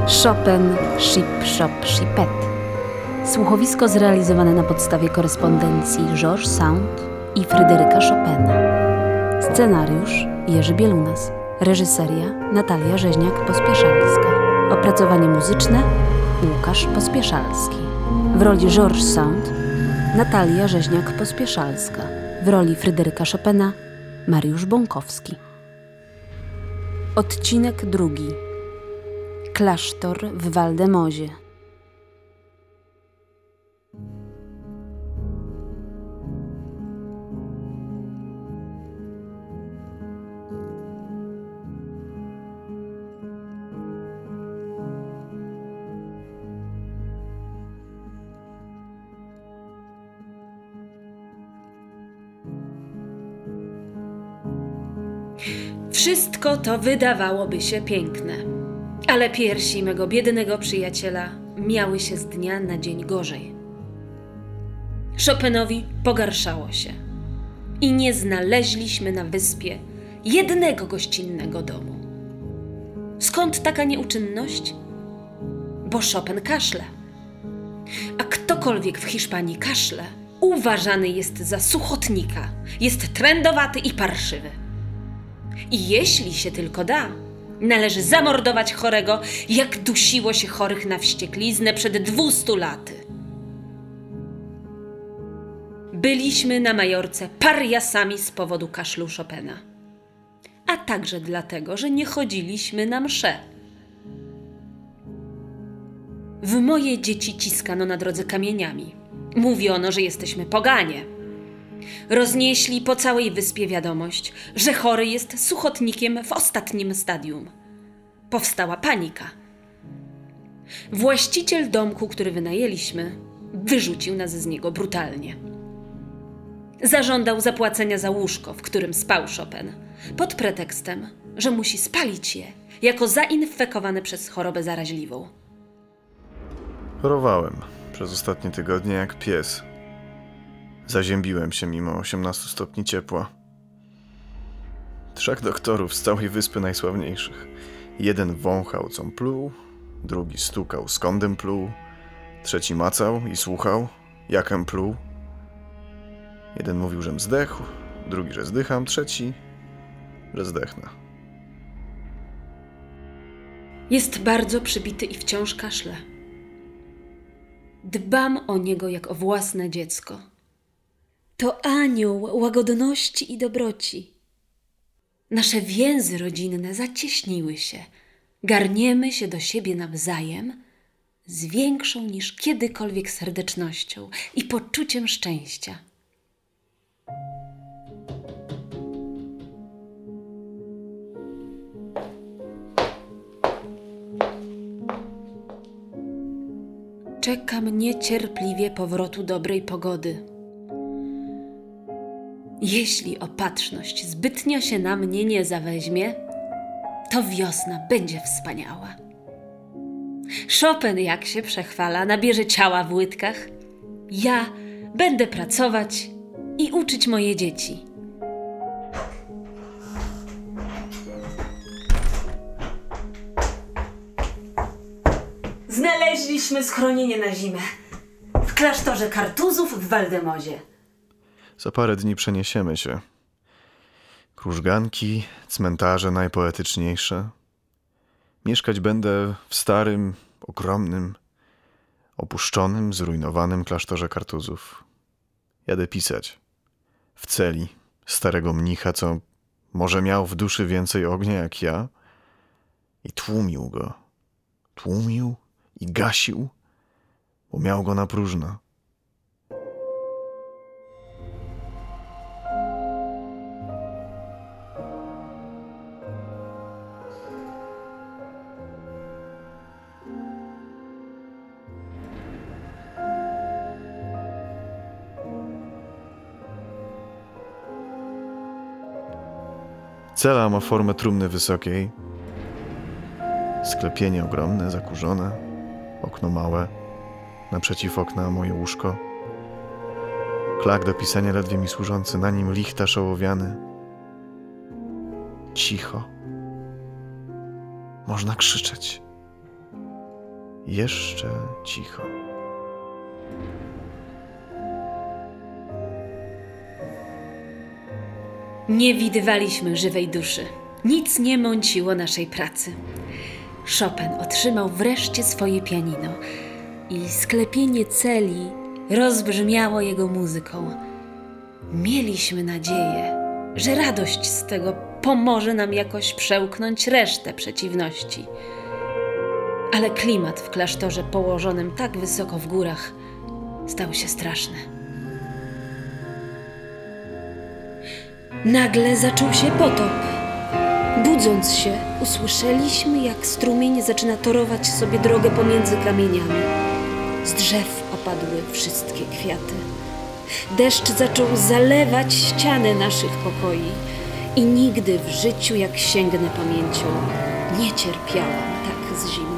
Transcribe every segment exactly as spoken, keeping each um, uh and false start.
Chopin Ship Shop Chipet. Słuchowisko zrealizowane na podstawie korespondencji George Sand i Fryderyka Chopina. Scenariusz Jerzy Bielunas. Reżyseria Natalia Rzeźniak-Pospieszalska. Opracowanie muzyczne Łukasz Pospieszalski. W roli George Sand Natalia Rzeźniak-Pospieszalska. W roli Fryderyka Chopina Mariusz Bąkowski. Odcinek drugi. Klasztor w Waldemozie. Wszystko to wydawałoby się piękne, ale piersi mego biednego przyjaciela miały się z dnia na dzień gorzej. Chopinowi pogarszało się i nie znaleźliśmy na wyspie jednego gościnnego domu. Skąd taka nieuczynność? Bo Chopin kaszle. A ktokolwiek w Hiszpanii kaszle, uważany jest za suchotnika, jest trędowaty i parszywy. I jeśli się tylko da, należy zamordować chorego, jak dusiło się chorych na wściekliznę przed dwustu laty. Byliśmy na Majorce pariasami z powodu kaszlu Chopina, a także dlatego, że nie chodziliśmy na msze. W moje dzieci ciskano na drodze kamieniami. Mówiono, że jesteśmy poganie. Roznieśli po całej wyspie wiadomość, że chory jest suchotnikiem w ostatnim stadium. Powstała panika. Właściciel domku, który wynajęliśmy, wyrzucił nas z niego brutalnie. Zażądał zapłacenia za łóżko, w którym spał Chopin, pod pretekstem, że musi spalić je jako zainfekowane przez chorobę zaraźliwą. Chorowałem przez ostatnie tygodnie jak pies. Zaziębiłem się mimo osiemnastu stopni ciepła. Trzech doktorów z całej wyspy najsławniejszych. Jeden wąchał, com pluł, drugi stukał, skądem pluł, trzeci macał i słuchał, jakem pluł. Jeden mówił, żem zdechł, drugi, że zdycham, trzeci, że zdechnę. Jest bardzo przybity i wciąż kaszle. Dbam o niego jak o własne dziecko. To anioł łagodności i dobroci. Nasze więzy rodzinne zacieśniły się. Garniemy się do siebie nawzajem z większą niż kiedykolwiek serdecznością i poczuciem szczęścia. Czekam niecierpliwie powrotu dobrej pogody. Jeśli opatrzność zbytnio się na mnie nie zaweźmie, to wiosna będzie wspaniała. Chopin, jak się przechwala, nabierze ciała w łydkach. Ja będę pracować i uczyć moje dzieci. Znaleźliśmy schronienie na zimę w klasztorze Kartuzów w Waldemozie. Za parę dni przeniesiemy się. Krużganki, cmentarze najpoetyczniejsze. Mieszkać będę w starym, ogromnym, opuszczonym, zrujnowanym klasztorze Kartuzów. Jadę pisać. W celi starego mnicha, co może miał w duszy więcej ognia jak ja i tłumił go. Tłumił i gasił, bo miał go na próżno. Cela ma formę trumny wysokiej, sklepienie ogromne, zakurzone, okno małe, naprzeciw okna moje łóżko, klak do pisania ledwie mi służący, na nim lichtarz ołowiany. Cicho. Można krzyczeć. jeszcze cicho. Nie widywaliśmy żywej duszy. Nic nie mąciło naszej pracy. Chopin otrzymał wreszcie swoje pianino i sklepienie celi rozbrzmiało jego muzyką. Mieliśmy nadzieję, że radość z tego pomoże nam jakoś przełknąć resztę przeciwności. Ale klimat w klasztorze położonym tak wysoko w górach stał się straszny. Nagle zaczął się potop. Budząc się, usłyszeliśmy, jak strumień zaczyna torować sobie drogę pomiędzy kamieniami. Z drzew opadły wszystkie kwiaty. Deszcz zaczął zalewać ściany naszych pokoi i nigdy w życiu, jak sięgnę pamięcią, nie cierpiałam tak z zimna.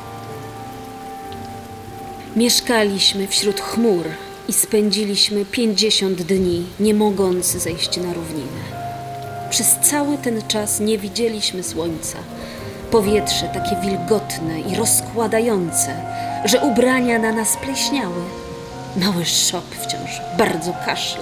Mieszkaliśmy wśród chmur i spędziliśmy pięćdziesiąt dni, nie mogąc zejść na równinę. Przez cały ten czas nie widzieliśmy słońca. Powietrze takie wilgotne i rozkładające, że ubrania na nas pleśniały. Mały Chop wciąż bardzo kaszla.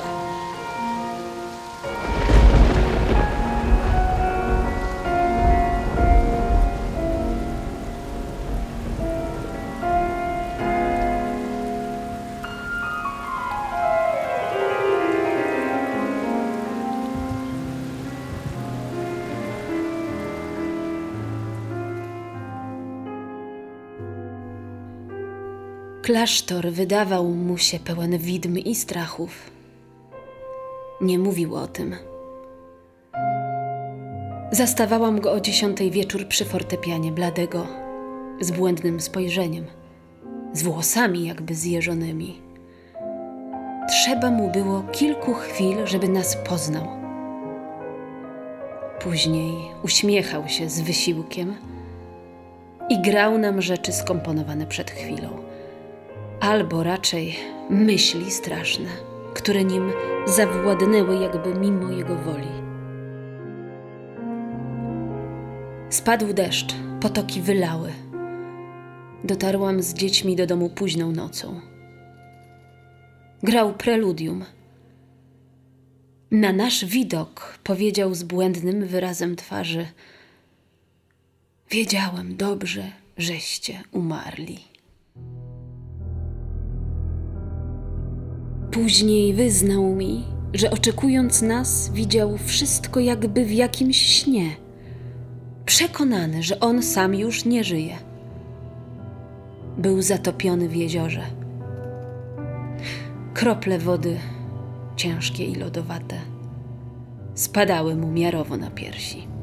Klasztor wydawał mu się pełen widm i strachów. Nie mówił o tym. Zastawałam go o dziesiątej wieczór przy fortepianie, bladego, z błędnym spojrzeniem, z włosami jakby zjeżonymi. Trzeba mu było kilku chwil, żeby nas poznał. Później uśmiechał się z wysiłkiem i grał nam rzeczy skomponowane przed chwilą. Albo raczej myśli straszne, które nim zawładnęły jakby mimo jego woli. Spadł deszcz, potoki wylały. Dotarłam z dziećmi do domu późną nocą. Grał preludium. Na nasz widok powiedział z błędnym wyrazem twarzy: wiedziałem dobrze, żeście umarli. Później wyznał mi, że oczekując nas, widział wszystko jakby w jakimś śnie. Przekonany, że on sam już nie żyje. Był zatopiony w jeziorze. Krople wody, ciężkie i lodowate, spadały mu miarowo na piersi.